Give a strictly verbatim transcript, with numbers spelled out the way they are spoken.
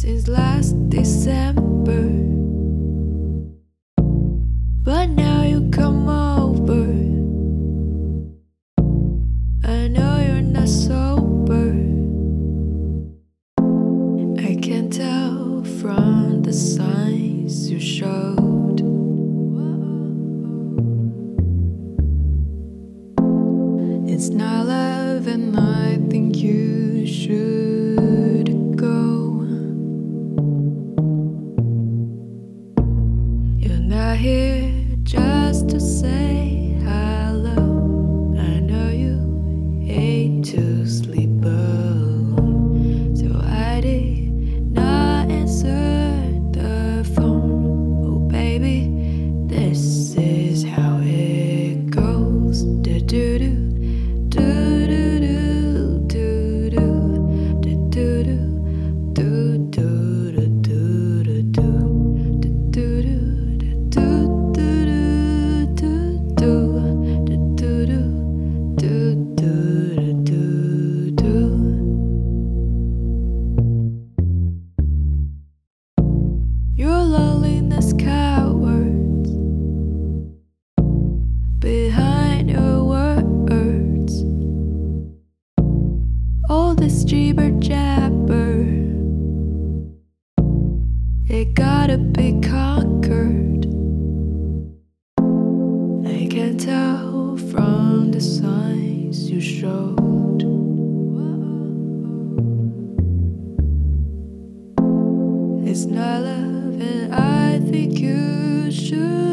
since last December. But now you come over. I know you're not sober. I can tell from the signs you showed. It's not love, and I think you should go. You're not here just to say hello. I know you hate to sleep alone, so I did not answer the phone. Oh baby, this is how it goes. Do do do. Your loneliness cowards behind your words. All this jibber jabber, it gotta be conquered. I can tell from the signs you showed. It's not love, and I think you should.